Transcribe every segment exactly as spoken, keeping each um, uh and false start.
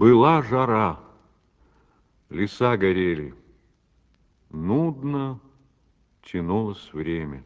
Была жара, леса горели, нудно тянулось время.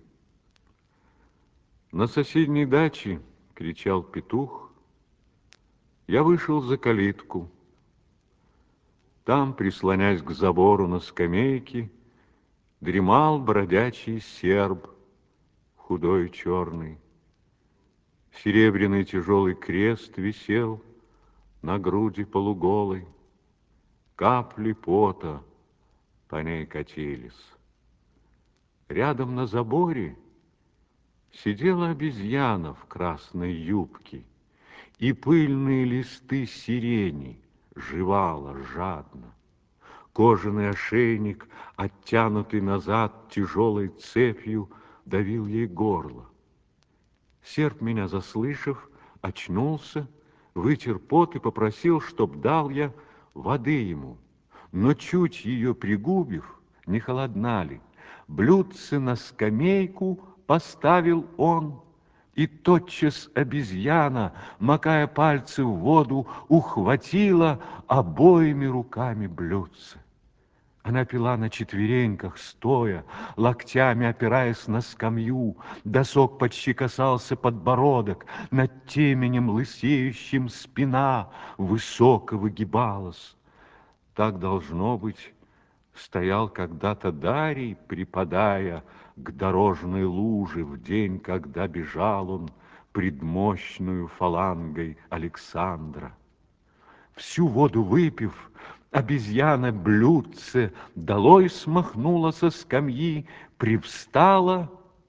На соседней даче кричал петух. Я вышел за калитку. Там, прислонясь к забору на скамейке, дремал бродячий серб, худой и черный. Серебряный тяжелый крест висел на груди полуголой. Капли пота по ней катились. Рядом на заборе сидела обезьяна в красной юбке, и пыльные листы сирени жевала жадно. Кожаный ошейник, оттянутый назад тяжелой цепью, давил ей горло. Серб, меня заслышав, очнулся, вытер пот и попросил, чтоб дал я воды ему. Но чуть ее пригубив, не холодна ли, блюдце на скамейку поставил он, и тотчас обезьяна, макая пальцы в воду, ухватила обоими руками блюдце. Она пила на четвереньках, стоя, локтями опираясь на скамью. Досок почти касался подбородок, над теменем лысеющим спина высоко выгибалась. Так, должно быть, стоял когда-то Дарий, припадая к дорожной луже в день, когда бежал он пред мощную фалангой Александра. Всю воду выпив, обезьяна блюдце долой смахнула со скамьи, привстала,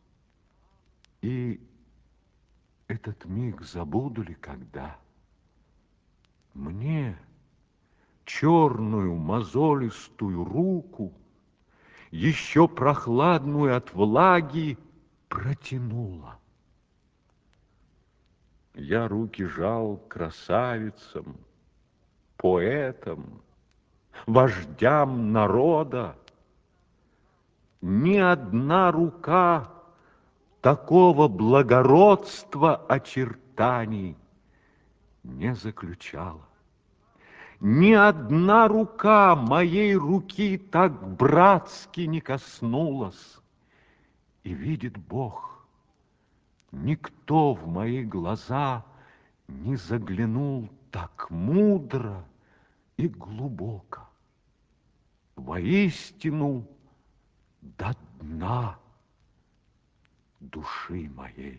и этот миг забуду ли когда? Мне черную мозолистую руку, еще прохладную от влаги, протянула. Я руки жал красавицам, поэтам, вождям народа. Ни одна рука такого благородства очертаний не заключала. Ни одна рука моей руки так братски не коснулась. И видит Бог, никто в мои глаза не заглянул так мудро и глубоко. Воистину, до дна души моей.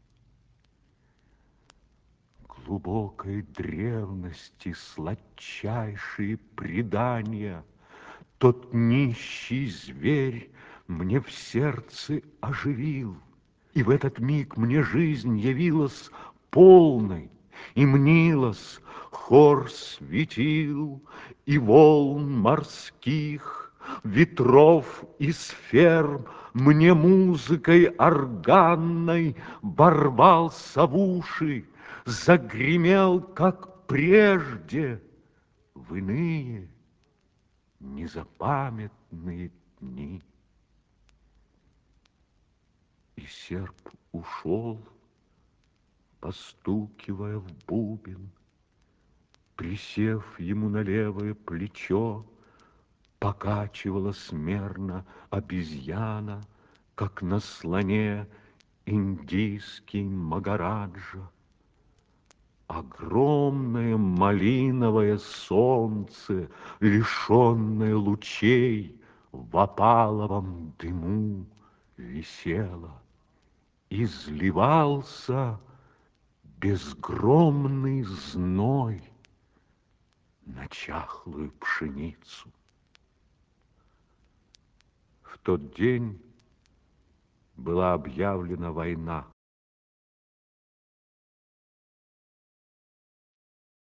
Глубокой древности сладчайшие предания тот нищий зверь мне в сердце оживил, и в этот миг мне жизнь явилась полной, и мнилась хор светил и волн морских, ветров и сфер, мне музыкой органной ворвался в уши, загремел, как прежде, в иные незапамятные дни. И серб ушел, постукивая в бубен. Присев ему на левое плечо, покачивалась мерно обезьяна, как на слоне индийский магараджа. Огромное малиновое солнце, лишенное лучей, в опаловом дыму висело. Изливался безгромный зной на чахлую пшеницу. В тот день была объявлена война.